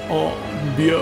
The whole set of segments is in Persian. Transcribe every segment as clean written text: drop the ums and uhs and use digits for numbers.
بیا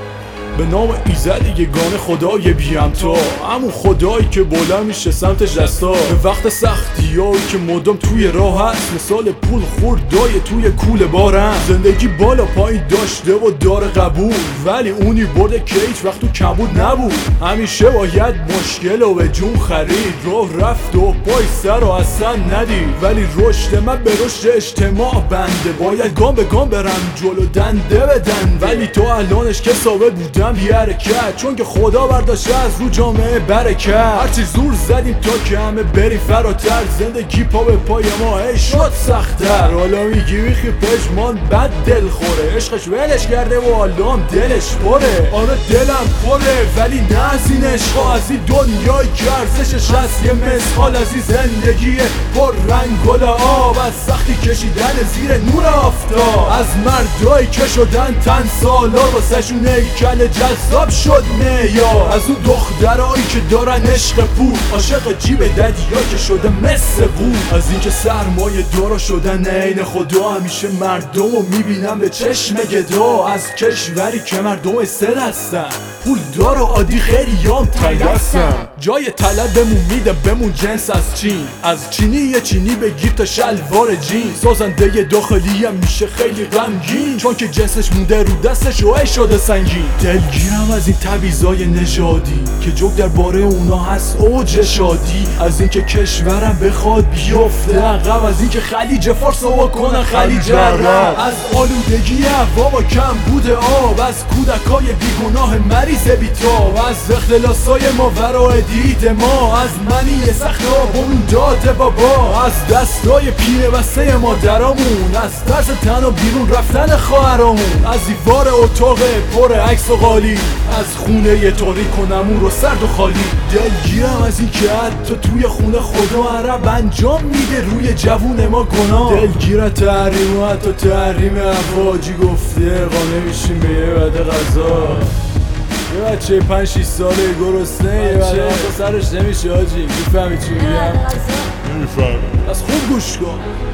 به نام ایزد یگانه خدای بیم تو، همون خدایی که بلند میشه سمت جستا به وقت سختیایی که مدام توی راه هست، مثال پول خوردای توی کوله بارم. زندگی بالا پایین داشته و داره قبول، ولی اونی برده که هیچ وقت تو کمبود نبود. همیشه باید مشکل و به جون خرید، راه رفت و پای سر و اصلا ندید. ولی رشد من به رشد اجتماع بنده، باید گام به گام برم جلو دنده به دنده. ولی تو الانش که ثابت بودم بی حرکت، چون که خدا برداشته از رو جامعه برکت. هرچی زور زدیم تا که همه بریم فراتر، زندگی پا به پای ما هی شد سخت‌تر. حالا میگی بیخی پشمان بد دل خوره، عشقش ولش کرده و حالا هم دلش پره. آره دلم پره ولی نه از این عشقا، از این دنیای که ارزشش هست یه مثال، از این زندگی پر رنگ گل آب، از سختی کشیدن زیر نور آفتاب، از مردایی که شدن تن سالار واسه شون هیکل جذاب شد معیار، از اون دخترایی که دارن عشق پول، عاشق جیب ددیا که شده مثل بود، از این که سرمایه دارا شدن عین خدا. همیشه مردمو میبینم به چشم گدا، از کشوری که مردم سر هستن، پول دار و عادی خیلیام تایستن. جای طلب بمون میده بمون جنس از چین، از چینی یه چینی بگیر تا شلوار جین. سازنده داخلی هم میشه خیلی غمگین، چون که جنسش مونده رو دستش و شده سنگین. دلگیرم از این تبعیضای نژادی که جوک درباره اونا هست اوج شادی، از اینکه کشورم بخواد بیفته عقب، از اینکه خلیج فارس رو کنن خلیج عرب، از آلودگی هوا با کم بوده آب، از کودکای بیگناه مریض بیتاب، از اختلاسای ماورای دید ما، از منی سخت آبون داده بابا، از دستای پینه بسته مادرامون، از ترس تن و بیرون رفتن خواهرامون، از دیوار اتاق پر عکس و قالی، از خونه یه طوری کنم اون رو سرد و خالی. دلگیرم از این که حتی توی خونه خدا عرب انجام میده روی جوون ما گناه. دلگیرم تحریم و حتی تحریم افواجی گفته قانه میشیم به یه وعده غذا. یه بچه 5-6 ساله گرسنه یه وعده غذا سرش نمیشه حاجی، میفهمی چی میگم؟ میفهم. از خوب گوش کن.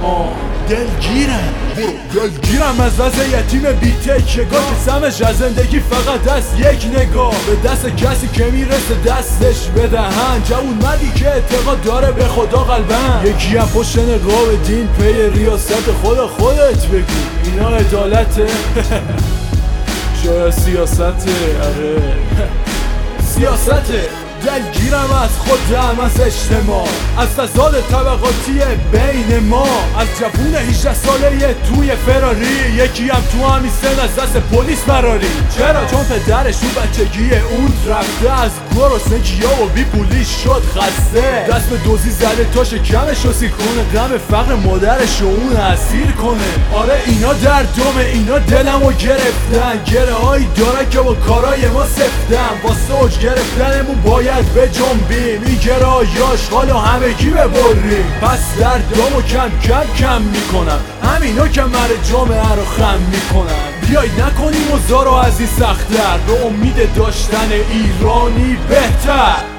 دلگیرم از وضع یتیم بی‌تکیه‌گاه که سمش از زندگی فقط از یک نگاه به دست کسی که میرسه دستش بدهن. جوون مردی که اعتقاد داره به خدا قلبن، یکی هم پشت نقاب دین پی ریاست خدا. خودت بگو اینا عدالته؟ شاید سیاسته. آره سیاسته. دلگیرم از خودم، از اجتماع، از تضاد طبقاتی بین ما، از جوون 18 ساله توی فراری، یکی هم تو همین سن از دست پلیس فراری. چرا؟ چون پدرش تو بچگی اون رفته از گرسنگی‌ها و بی پولی شد خسته، دست به دزدی زده تا شکمش رو سیر کنه، غم فقر مادرش رو اون اسیر کنه. آره اینا دردمه، اینا دلمو گرفتن، گره هایی داره که با کارای ما سفتن، واسه اوج گرفتنمون باید به جنبیم، این گرایاش حالا همگی ببریم. پس دردامو کم کم میکنم، همینا که مر جامعه رو خم میکنن. بیای نکنیم اوضاع رو از این سخت‌تر، به امید داشتن ایرانی بهتر.